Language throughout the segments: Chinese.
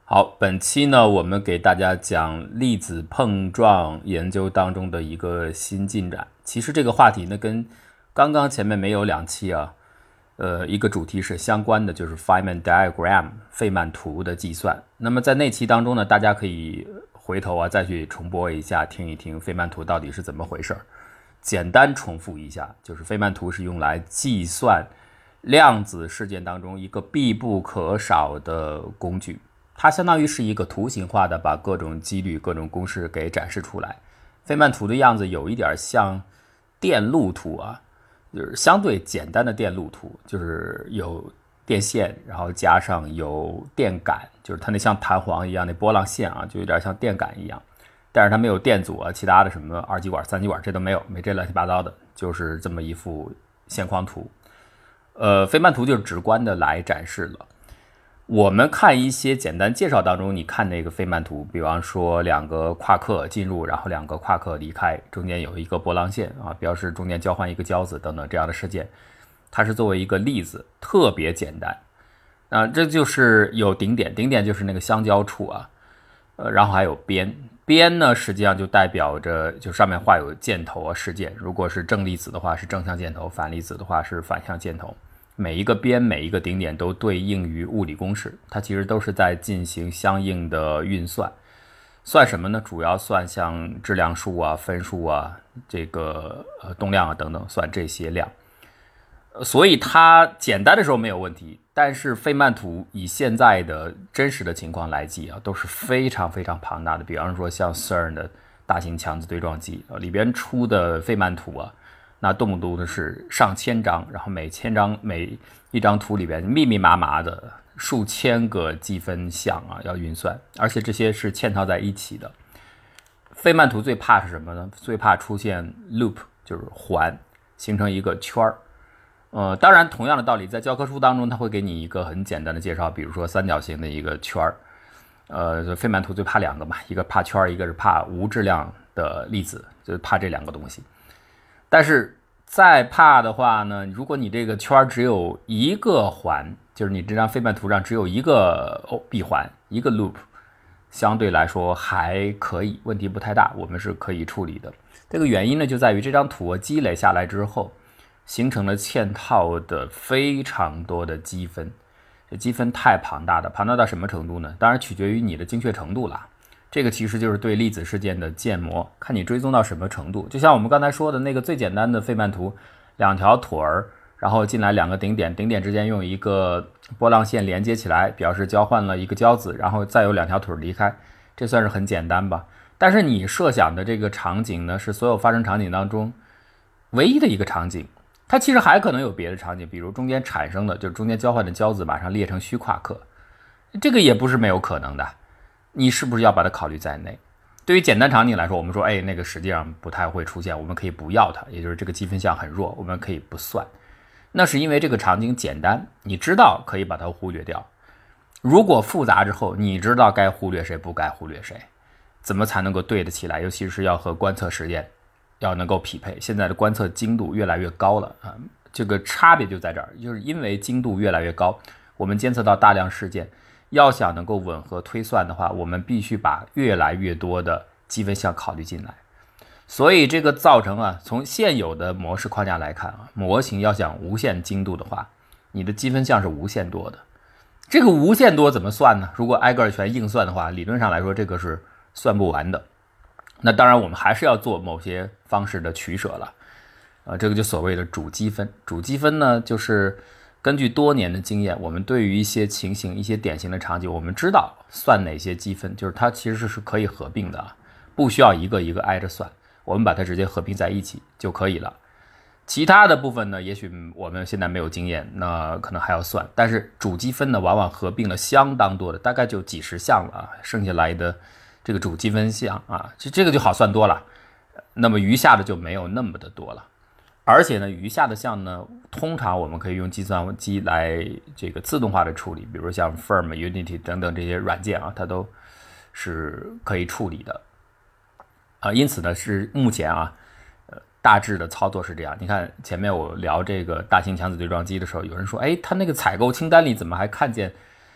好，本期呢，我们给大家讲粒子碰撞研究当中的一个新进展。其实这个话题呢，跟刚刚前面没有两期啊，一个主题是相关的，就是 Feynman diagram 费曼图的计算。那么在那期当中呢，大家可以回头啊再去重播一下，听一听费曼图到底是怎么回事。简单重复一下，就是费曼图是用来计算量子事件当中一个必不可少的工具。它相当于是一个图形化的把各种几率、各种公式给展示出来。费曼图的样子有一点像电路图啊，就是相对简单的电路图，就是有电线，然后加上有电感，就是它那像弹簧一样的波浪线啊，就有点像电感一样。但是它没有电阻啊，其他的什么二极管、三极管这都没有，没这乱七八糟的，就是这么一幅线框图。费曼图就是直观的来展示了。我们看一些简单介绍当中，你看那个费曼图，比方说两个夸克进入，然后两个夸克离开，中间有一个波浪线啊，表示中间交换一个胶子等等这样的事件，它是作为一个例子，特别简单啊，这就是有顶点，顶点就是那个相交处啊，然后还有边，边呢实际上就代表着就上面画有箭头啊事件，如果是正粒子的话是正向箭头，反粒子的话是反向箭头。每一个边每一个顶点都对应于物理公式，它其实都是在进行相应的运算。算什么呢？主要算像质量数啊、分数啊、这个动量啊等等，算这些量。所以它简单的时候没有问题，但是费曼图以现在的真实的情况来计啊，都是非常非常庞大的。比方说像 CERN 的大型强子对撞机里边出的费曼图啊，那动不动的是上千张，然后每一张图里边密密麻麻的数千个积分项啊要运算，而且这些是嵌套在一起的。费曼图最怕是什么呢？最怕出现 loop， 就是环，形成一个圈儿。当然同样的道理，在教科书当中它会给你一个很简单的介绍，比如说三角形的一个圈儿。费曼图最怕两个嘛，一个怕圈儿，一个是怕无质量的粒子，就是怕这两个东西。但是再怕的话呢，如果你这个圈只有一个环，就是你这张费曼图上只有一个闭环，一个 loop， 相对来说还可以，问题不太大，我们是可以处理的。这个原因呢，就在于这张图积累下来之后，形成了嵌套的非常多的积分，这积分太庞大的，庞大到什么程度呢？当然取决于你的精确程度啦。这个其实就是对粒子事件的建模，看你追踪到什么程度。就像我们刚才说的那个最简单的费曼图，两条腿儿，然后进来两个顶点，顶点之间用一个波浪线连接起来，表示交换了一个胶子，然后再有两条腿离开，这算是很简单吧？但是你设想的这个场景呢，是所有发生场景当中唯一的一个场景，它其实还可能有别的场景，比如中间产生的，就是中间交换的胶子马上裂成虚夸克，这个也不是没有可能的。你是不是要把它考虑在内？对于简单场景来说，我们说，那个实际上不太会出现，我们可以不要它，也就是这个积分项很弱，我们可以不算。那是因为这个场景简单，你知道可以把它忽略掉。如果复杂之后，你知道该忽略谁，不该忽略谁，怎么才能够对得起来？尤其是要和观测实验要能够匹配。现在的观测精度越来越高了啊，这个差别就在这儿，就是因为精度越来越高，我们监测到大量事件。要想能够吻合推算的话，我们必须把越来越多的积分项考虑进来。所以这个造成啊，从现有的模式框架来看啊，模型要想无限精度的话，你的积分项是无限多的。这个无限多怎么算呢？如果挨个全硬算的话，理论上来说这个是算不完的。那当然我们还是要做某些方式的取舍了。这个就所谓的主积分。主积分呢，就是根据多年的经验，我们对于一些情形、一些典型的场景，我们知道算哪些积分，就是它其实是可以合并的，不需要一个一个挨着算，我们把它直接合并在一起就可以了。其他的部分呢，也许我们现在没有经验，那可能还要算。但是主积分呢，往往合并了相当多的，大概就几十项了，剩下来的这个主积分项啊，这个就好算多了。那么余下的就没有那么的多了。而且呢，余下的项呢，通常我们可以用计算机来这个自动化的处理，比如像 Firm、Unity 等等这些软件啊，它都是可以处理的。因此呢，是目前大致的操作是这样。你看前面我聊这个大型强子对撞机的时候，有人说，它那个采购清单里怎么还看见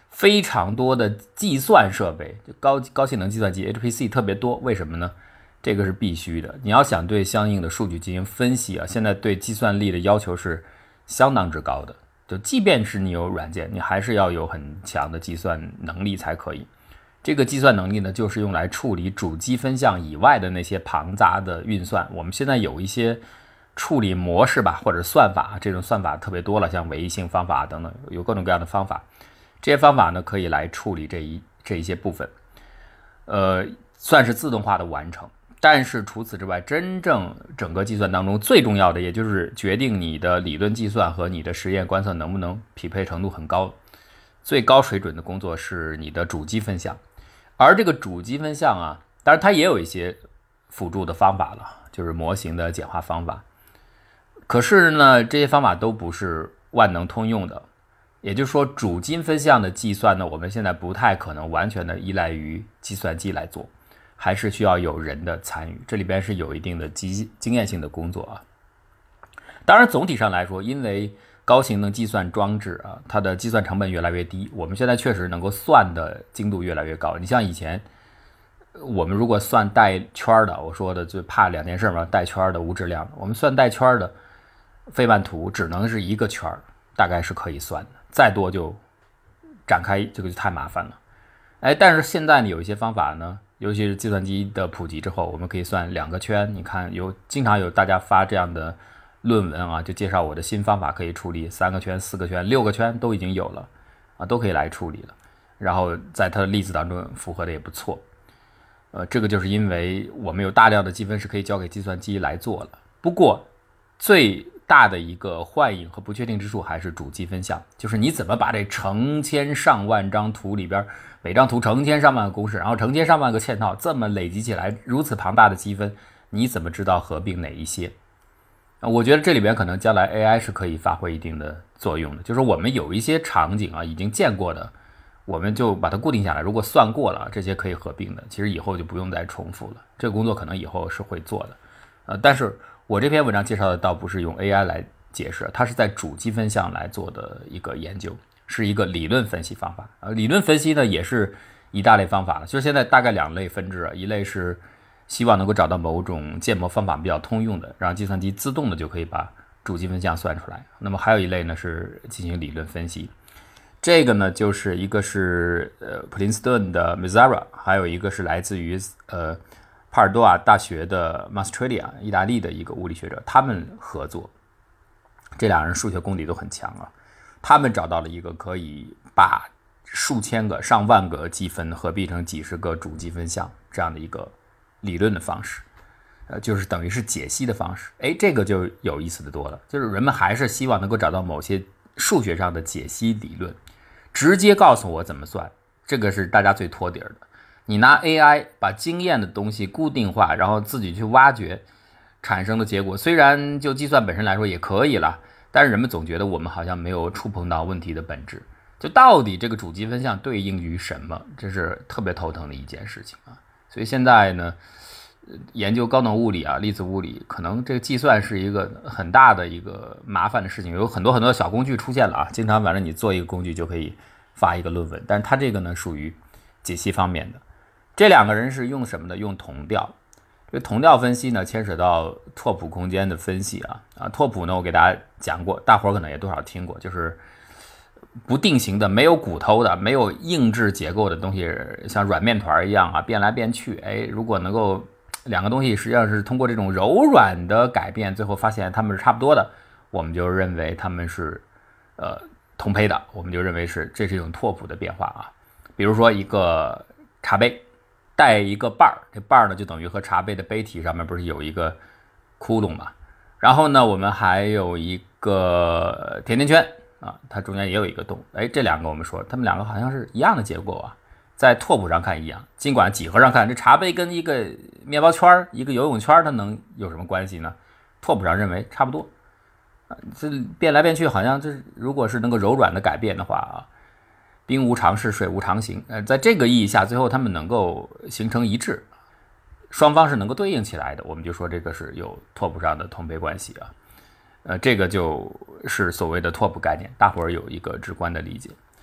非常多的计算设备，就高性能计算机 HPC 特别多，为什么呢？这个是必须的。你要想对相应的数据进行分析啊，现在对计算力的要求是相当之高的。就即便是你有软件，你还是要有很强的计算能力才可以。这个计算能力呢，就是用来处理主机分项以外的那些庞杂的运算。我们现在有一些处理模式吧，或者算法，这种算法特别多了，像唯一性方法等等，有各种各样的方法。这些方法呢，可以来处理这一些部分，算是自动化的完成。但是除此之外，真正整个计算当中最重要的，也就是决定你的理论计算和你的实验观测能不能匹配程度很高、最高水准的工作是你的主机分项。而这个主机分项啊，当然它也有一些辅助的方法了，就是模型的简化方法。可是呢，这些方法都不是万能通用的。也就是说，主机分项的计算呢，我们现在不太可能完全的依赖于计算机来做，还是需要有人的参与，这里边是有一定的经验性的工作啊。当然，总体上来说，因为高性能计算装置啊，它的计算成本越来越低，我们现在确实能够算的精度越来越高。你像以前，我们如果算带圈的，我说的就怕两件事嘛，带圈的无质量的，我们算带圈的费曼图只能是一个圈，大概是可以算的。再多就展开，这个就太麻烦了。但是现在呢，有一些方法呢，尤其是计算机的普及之后，我们可以算2个圈。你看，经常有大家发这样的论文啊，就介绍我的新方法可以处理3个圈、4个圈、6个圈都已经有了啊，都可以来处理了。然后在它的例子当中符合的也不错。这个就是因为我们有大量的积分是可以交给计算机来做了。不过最大的一个幻影和不确定之处还是主机分项，就是你怎么把这成千上万张图里边，每张图成千上万个公式，然后成千上万个嵌套，这么累积起来如此庞大的积分，你怎么知道合并哪一些？我觉得这里边可能将来 AI 是可以发挥一定的作用的，就是我们有一些场景啊已经见过的，我们就把它固定下来，如果算过了这些可以合并的，其实以后就不用再重复了。这个工作可能以后是会做的，但是我这篇文章介绍的倒不是用 AI 来解释，它是在主机分项来做的一个研究，是一个理论分析方法。理论分析呢也是一大类方法了，就是现在大概2类分支，一类是希望能够找到某种建模方法比较通用的，让计算机自动的就可以把主机分项算出来。那么还有一类呢是进行理论分析，这个呢就是一个是普林斯顿的 Mazzara， 还有一个是来自于帕尔多瓦大学的 Mastrlia， 意大利的一个物理学者，他们合作，这2人数学功底都很强啊。他们找到了一个可以把数千个、上万个积分合并成几十个主积分项这样的一个理论的方式，就是等于是解析的方式。这个就有意思的多了，就是人们还是希望能够找到某些数学上的解析理论，直接告诉我怎么算，这个是大家最托底的。你拿 AI 把经验的东西固定化，然后自己去挖掘产生的结果，虽然就计算本身来说也可以了，但是人们总觉得我们好像没有触碰到问题的本质，就到底这个主积分项对应于什么，这是特别头疼的一件事情啊。所以现在呢，研究高能物理啊、粒子物理，可能这个计算是一个很大的一个麻烦的事情，有很多很多小工具出现了啊，经常反正你做一个工具就可以发一个论文，但是它这个呢属于解析方面的。这2个人是用什么呢？用同调。这个同调分析呢，牵扯到拓扑空间的分析啊。拓扑呢，我给大家讲过，大伙可能也多少听过，就是不定型的、没有骨头的、没有硬质结构的东西，像软面团一样啊，变来变去。如果能够2个东西实际上是通过这种柔软的改变，最后发现它们是差不多的，我们就认为它们是同胚的，我们就认为这是一种拓扑的变化啊。比如说一个茶杯。带一个瓣儿，这瓣儿呢就等于和茶杯的杯体上面不是有一个窟窿嘛？然后呢，我们还有一个甜甜圈啊，它中间也有一个洞。这2个我们说它们2个好像是一样的结构啊，在拓扑上看一样，尽管几何上看这茶杯跟一个面包圈、一个游泳圈它能有什么关系呢？拓扑上认为差不多这变来变去好像这如果是能够柔软的改变的话啊。冰无常势，水无常形。在这个意义下，最后他们能够形成一致，双方是能够对应起来的，我们就说这个是有拓扑上的同胚关系啊。这个就是所谓的拓扑概念，大伙儿有一个直观的理解。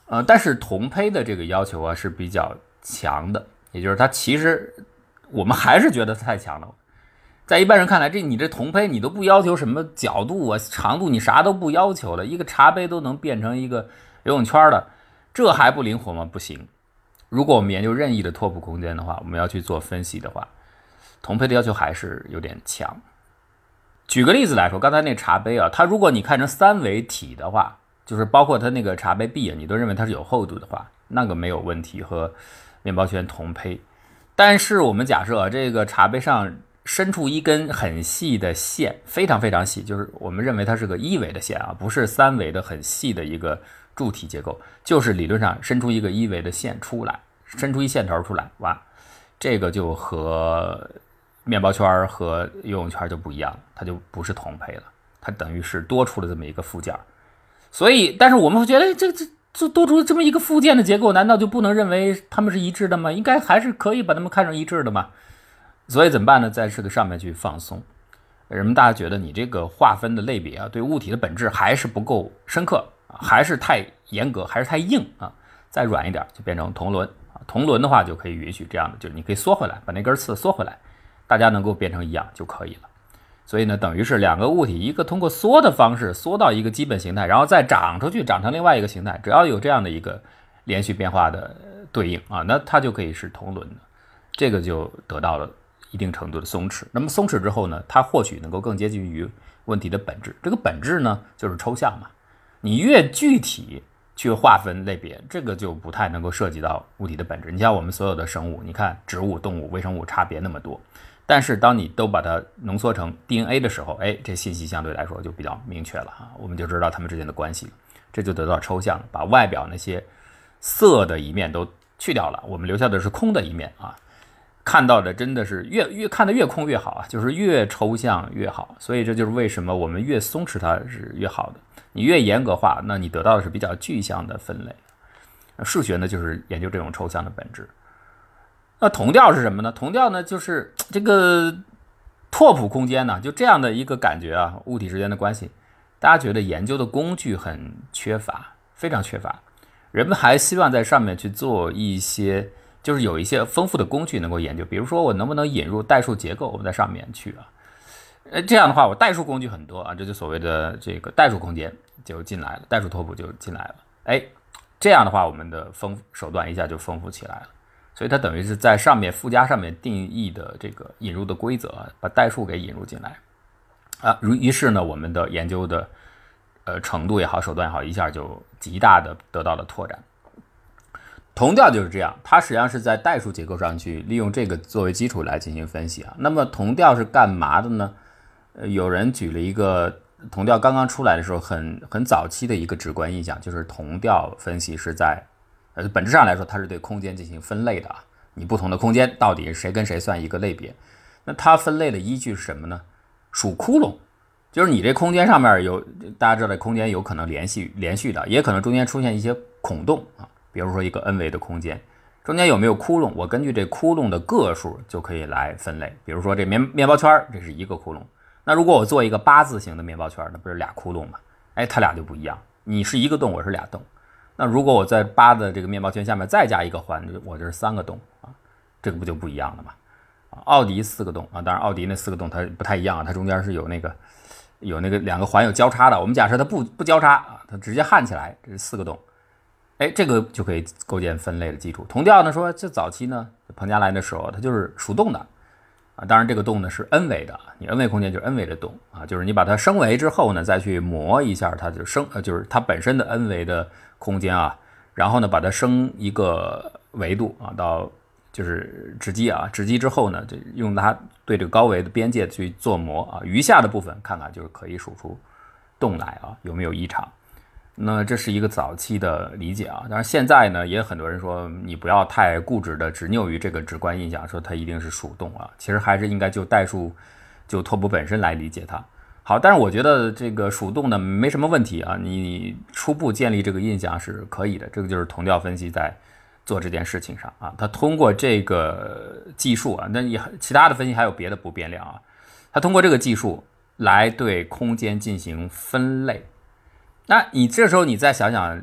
但是同胚的这个要求啊是比较强的，也就是它其实我们还是觉得太强了。在一般人看来，你这同胚你都不要求什么角度啊、长度，你啥都不要求了，一个茶杯都能变成一个游泳圈的，这还不灵活吗？不行。如果我们研究任意的拓扑空间的话，我们要去做分析的话，同胚的要求还是有点强。举个例子来说，刚才那茶杯啊，它如果你看成三维体的话，就是包括它那个茶杯壁啊，你都认为它是有厚度的话，那个没有问题，和面包圈同胚。但是我们假设这个茶杯上伸出一根很细的线，非常非常细，就是我们认为它是个一维的线啊，不是三维的很细的一个柱体结构，就是理论上伸出一个一维的线出来，伸出一线头出来，哇，这个就和面包圈和游泳圈就不一样了，它就不是同胚了，它等于是多出了这么一个附件。所以，但是我们会觉得这多出这么一个附件的结构，难道就不能认为它们是一致的吗？应该还是可以把它们看成一致的嘛。所以怎么办呢？在这个上面去放松。人们大家觉得你这个划分的类别啊，对物体的本质还是不够深刻，还是太严格，还是太硬啊。再软一点就变成同轮啊。同轮的话就可以允许这样的，就是你可以缩回来，把那根刺缩回来，大家能够变成一样就可以了。所以呢，等于是两个物体，一个通过缩的方式缩到一个基本形态，然后再长出去，长成另外一个形态，只要有这样的一个连续变化的对应啊，那它就可以是同轮的，这个就得到了一定程度的松弛。那么松弛之后呢，它或许能够更接近于问题的本质。这个本质呢，就是抽象嘛。你越具体去划分类别，这个就不太能够涉及到物体的本质。你像我们所有的生物，你看植物、动物、微生物差别那么多。但是当你都把它浓缩成 DNA 的时候，这信息相对来说就比较明确了啊，我们就知道它们之间的关系了，这就得到抽象，把外表那些色的一面都去掉了，我们留下的是空的一面啊。看到的真的是越看得越空越好啊，就是越抽象越好。所以这就是为什么我们越松弛它是越好的。你越严格化，那你得到的是比较具象的分类。数学呢，就是研究这种抽象的本质。那同调是什么呢？同调呢，就是这个拓扑空间呢，就这样的一个感觉啊，物体之间的关系，大家觉得研究的工具很缺乏，非常缺乏。人们还希望在上面去做一些，就是有一些丰富的工具能够研究，比如说我能不能引入代数结构，我们在上面去啊。这样的话，我代数工具很多啊，这就所谓的这个代数空间就进来了，代数拓扑就进来了。这样的话，我们的手段一下就丰富起来了。所以它等于是在上面附加上面定义的这个引入的规则，把代数给引入进来啊。于是呢，我们的研究的程度也好，手段也好，一下就极大的得到了拓展。同调就是这样，它实际上是在代数结构上去利用这个作为基础来进行分析啊。那么同调是干嘛的呢？有人举了一个同调刚刚出来的时候很早期的一个直观印象，就是同调分析是在本质上来说，它是对空间进行分类的啊。你不同的空间到底谁跟谁算一个类别？那它分类的依据是什么呢？数窟窿，就是你这空间上面有，大家知道空间有可能连续的，也可能中间出现一些孔洞啊。比如说一个 n 维的空间，中间有没有窟窿？我根据这窟窿的个数就可以来分类。比如说这面包圈，这是一个窟窿。那如果我做一个八字形的面包圈，那不是俩窟窿吗？它俩就不一样。你是一个洞，我是俩洞。那如果我在八的这个面包圈下面再加一个环，我这是三个洞啊，这个不就不一样了吗？奥迪4个洞啊，当然奥迪那4个洞它不太一样啊，它中间是有那个两个环有交叉的。我们假设它不交叉啊，它直接焊起来，这是4个洞。这个就可以构建分类的基础。同调呢说，这早期呢，彭加莱的时候，它就是数洞的啊，当然这个洞呢是 n 维的，你 n 维空间就是 n 维的洞啊，就是你把它升维之后呢，再去磨一下，它就就是它本身的 n 维的空间啊，然后呢把它升一个维度啊，到就是直击啊，直击之后呢，就用它对这个高维的边界去做磨啊，余下的部分看看就是可以数出洞来啊，有没有异常。那这是一个早期的理解啊，当然现在呢，也很多人说你不要太固执的执拗于这个直观印象，说它一定是数洞啊，其实还是应该就代数就拓扑本身来理解它。好，但是我觉得这个数洞呢没什么问题啊，你初步建立这个印象是可以的，这个就是同调分析在做这件事情上啊，它通过这个技术啊，那其他的分析还有别的不变量啊，它通过这个技术来对空间进行分类。那你这时候你再想想，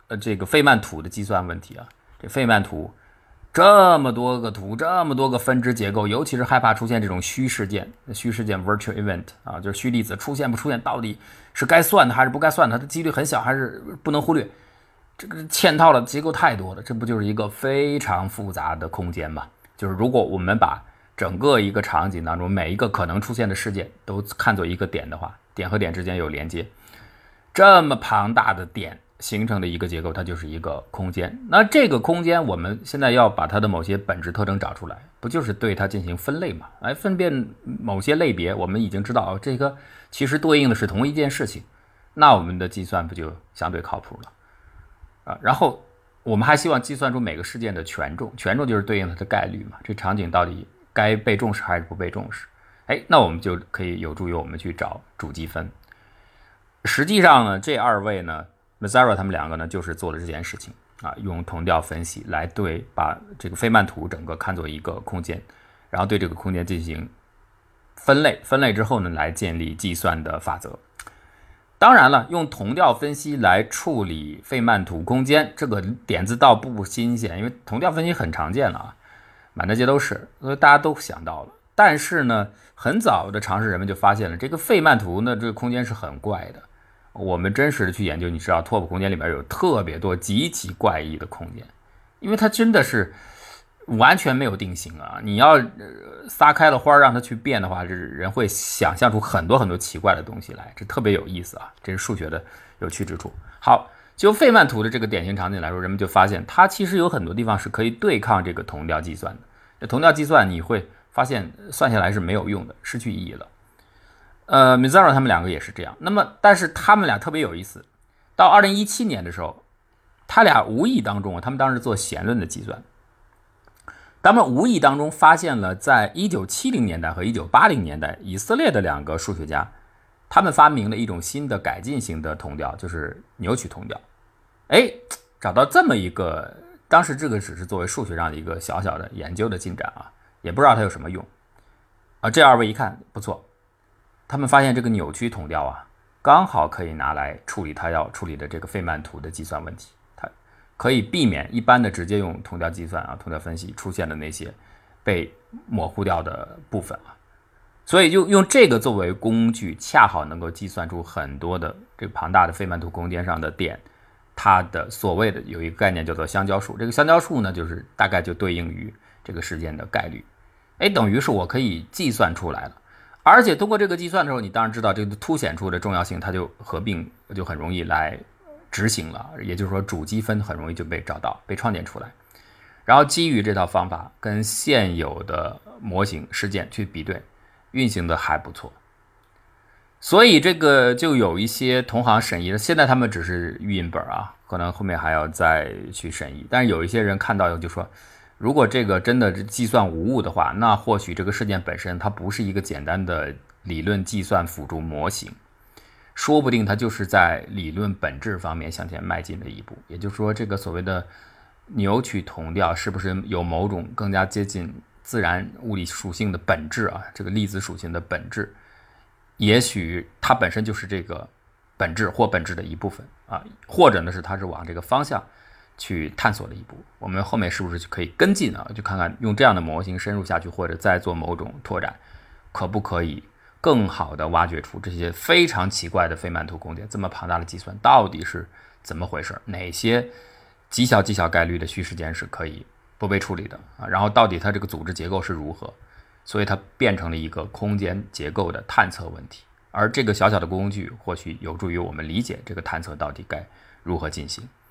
这个费曼图的计算问题啊。这费曼图这么多个图，这么多个分支结构，尤其是害怕出现这种虚事件 virtual event 啊，就是虚粒子出现不出现，到底是该算的还是不该算的，它的几率很小还是不能忽略。这个嵌套的结构太多了，这不就是一个非常复杂的空间吗？就是如果我们把整个一个场景当中每一个可能出现的事件都看作一个点的话，点和点之间有连接，这么庞大的点形成的一个结构，它就是一个空间。那这个空间我们现在要把它的某些本质特征找出来，不就是对它进行分类吗？分辨某些类别，我们已经知道这个其实对应的是同一件事情，那我们的计算不就相对靠谱了然后我们还希望计算出每个事件的权重，权重就是对应它的概率嘛，这场景到底该被重视还是不被重视？那我们就可以有助于我们去找主积分。实际上呢，这二位呢 Mazzaro 他们两个呢就是做了这件事情用同调分析来把这个费曼图整个看作一个空间，然后对这个空间进行分类，分类之后呢来建立计算的法则。当然了，用同调分析来处理费曼图空间，这个点子倒不新鲜，因为同调分析很常见了满大街都是，所以大家都想到了。但是呢，很早的常识人们就发现了，这个费曼图呢，这个空间是很怪的。我们真实的去研究，你知道拓扑空间里面有特别多极其怪异的空间，因为它真的是完全没有定型你要撒开了花让它去变的话，这人会想象出很多很多奇怪的东西来，这特别有意思这是数学的有趣之处。好，就费曼图的这个典型场景来说，人们就发现它其实有很多地方是可以对抗这个同调计算的。这同调计算你会发现算下来是没有用的，失去意义了。Mazzaro 他们两个也是这样。那么，但是他们俩特别有意思。到2017年的时候，他俩无意当中他们当时做弦论的计算，他们无意当中发现了，在1970年代和1980年代，以色列的两个数学家，他们发明了一种新的改进型的同调，就是扭曲同调。找到这么一个，当时这个只是作为数学上的一个小小的研究的进展也不知道它有什么用这二位一看不错，他们发现这个扭曲同调刚好可以拿来处理他要处理的这个费曼图的计算问题，它可以避免一般的直接用同调计算同调分析出现的那些被模糊掉的部分所以就用这个作为工具，恰好能够计算出很多的这个庞大的费曼图空间上的点，它的所谓的有一个概念叫做相交数，这个相交数呢，就是大概就对应于这个事件的概率。等于是我可以计算出来了，而且通过这个计算的时候，你当然知道这个凸显出的重要性，它就合并就很容易来执行了，也就是说主积分很容易就被找到，被创建出来。然后基于这套方法跟现有的模型事件去比对，运行的还不错。所以这个就有一些同行审议了，现在他们只是预印本可能后面还要再去审议。但是有一些人看到就说，如果这个真的计算无误的话，那或许这个事件本身它不是一个简单的理论计算辅助模型，说不定它就是在理论本质方面向前迈进的一步。也就是说，这个所谓的扭曲同调是不是有某种更加接近自然物理属性的本质这个粒子属性的本质，也许它本身就是这个本质或本质的一部分或者呢是它是往这个方向去探索的一步。我们后面是不是可以跟进就看看用这样的模型深入下去，或者再做某种拓展，可不可以更好的挖掘出这些非常奇怪的费曼图空间，这么庞大的计算到底是怎么回事，哪些极小概率的虚事件是可以不被处理的然后到底它这个组织结构是如何，所以它变成了一个空间结构的探测问题。而这个小小的工具或许有助于我们理解这个探测到底该如何进行。